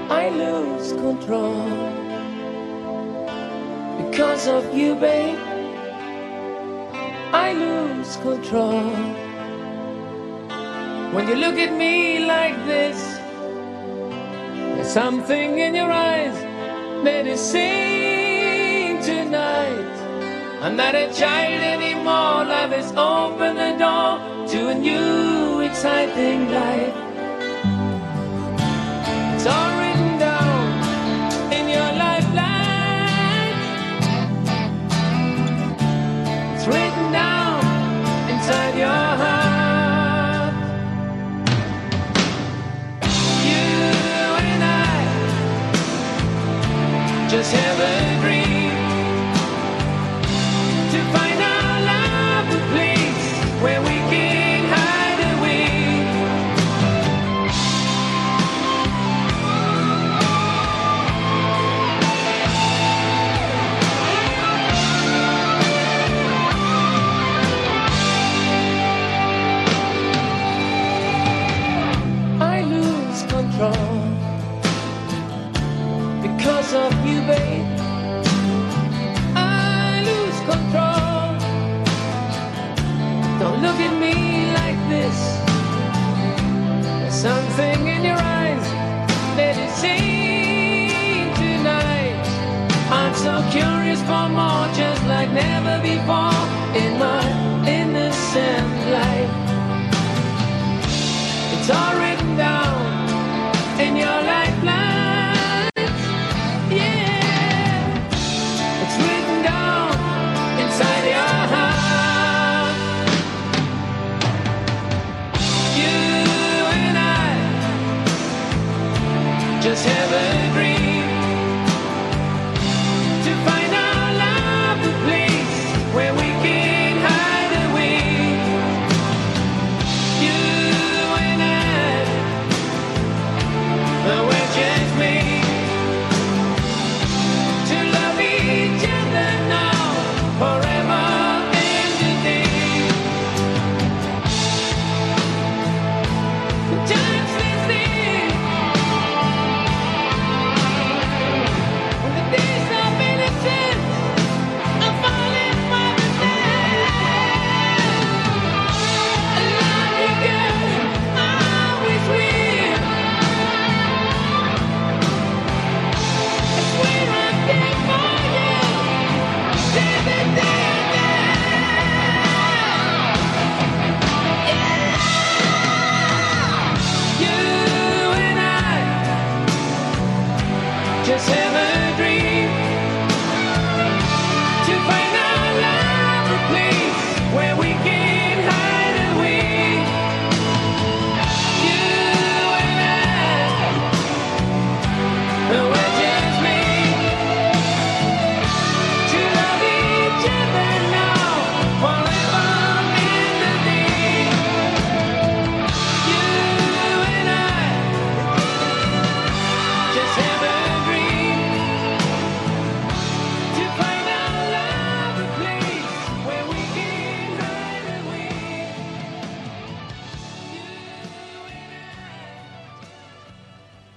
I lose control because of you, babe. I lose control when you look at me like this. There's something in your eyes that is saying tonight, I'm not a child anymore. Life has opened the door to a new exciting life. It's all written down in your lifeline. It's written down inside your heart. You and I just have a dream to find our love a place where we can hide away. I lose control because of you, babe. I lose control. Don't look at me like this. There's something in your eyes that is saying tonight, I'm so curious for more, just like never before in my innocent life. It's all written down in your lifeline. Yeah, it's written down inside your heart. You and I just have a